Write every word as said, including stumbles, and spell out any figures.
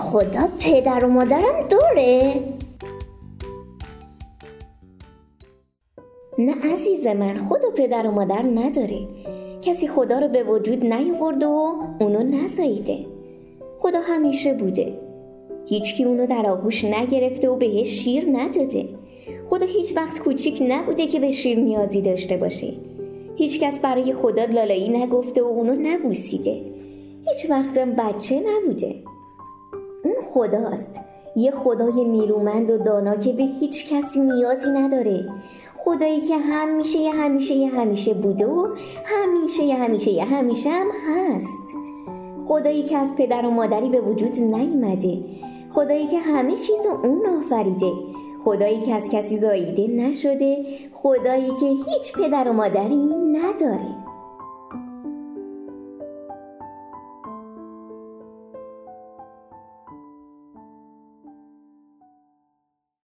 خدا پدر و مادرم داره؟ نه عزیز من، خدا پدر و مادر نداره. کسی خدا رو به وجود نیاورده و اونو نزاییده. خدا همیشه بوده. هیچکی اونو در آغوش نگرفته و بهش شیر نداده. خدا هیچ وقت کوچیک نبوده که به شیر نیازی داشته باشه. هیچ کس برای خدا لالایی نگفته و اونو نبوسیده. هیچ وقتم بچه نبوده. اون خداست، یه خدای نیرومند و دانا که به هیچ کسی نیازی نداره. خدایی که همیشه یه همیشه یه همیشه بوده و همیشه یه همیشه یه همیشه هم هست. خدایی که از پدر و مادری به وجود نیومده. خدایی که همه چیز اون آفریده. خدایی که از کسی زاییده نشده. خدایی که هیچ پدر و مادری نداره.